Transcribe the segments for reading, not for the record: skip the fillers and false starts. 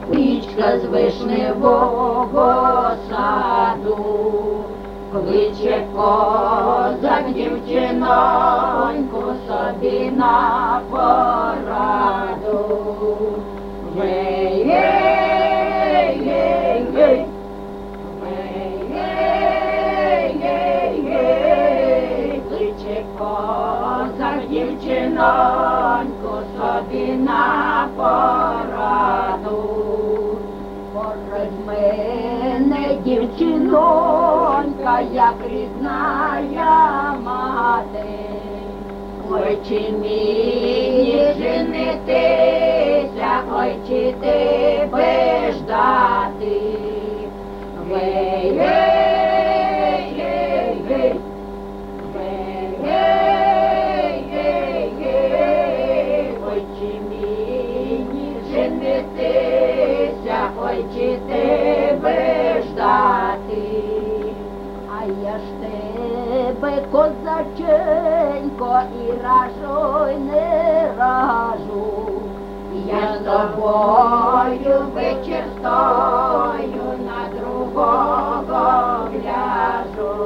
Річка з вишневого саду, кличе козак дівчиноньку собі на пораду. Гей, гей, гей, гей, гей, гей, гей, гей, кличе козак дівчиноньку собі на пораду. Породь мене, дівчинонька, як рідная мати, ой, чи мені женитися, ой, чи тебе ждати. Гей, гей, гей, гей, гей, гей, гей, гей, ой, чи мені женитися, ой, чи тебе ждати. А я ж тебе, козаченько, і ражу, й не ражу. Я з тобою вечір стою, на другого гляжу.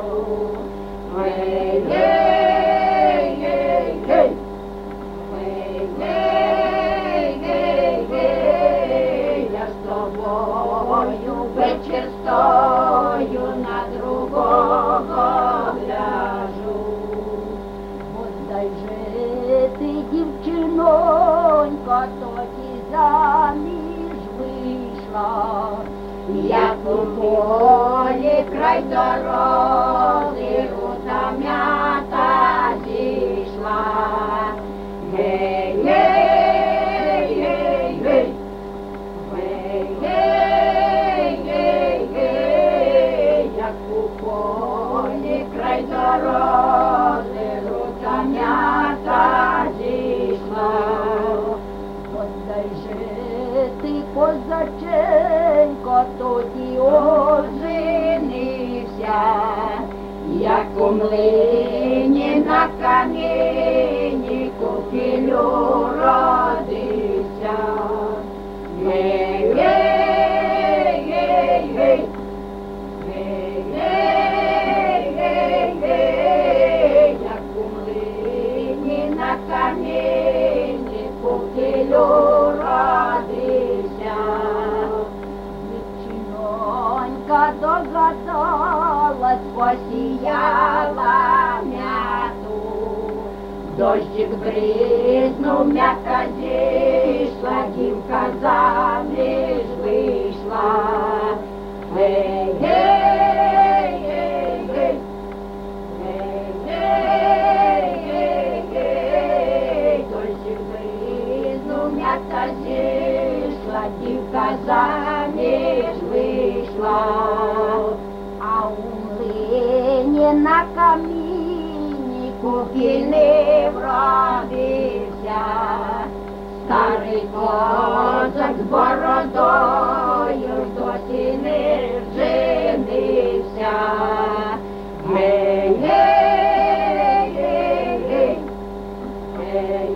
Гей, гей, гей, гей, гей, гей, гей, гей, я з тобою вечір стою, на другого гляжу. Бодай же ти, дівчинонька, тоді заміж вийшла, як у полі край дороги рута м'ята зійшла. Гей, гей, гей, гей, гей, гей, гей, гей, як у полі край дороги рута м'ята зійшла. Бодай же ти, козаченько, тоді оженився, як у млині на камені купілю родився. Гей, гей, гей, гей, гей, гей, гей, гей, як у млині на камені купілю родився. Дівчинонька догадалась, посіяла м'яту, дощик бризнув, м'ята зійшла, дівка заміж вийшла. Гей, гей, гей, гей, гей, гей, гей, гей, дощик бризнув, м'ята зійшла, дівка заміж вийшла. А у млині на каміні купільний вродився, старий козак з бородою досі не женився. Гей, гей, гей, гей, гей,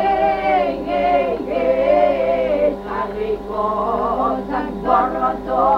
гей, гей, гей, старий козак з бородою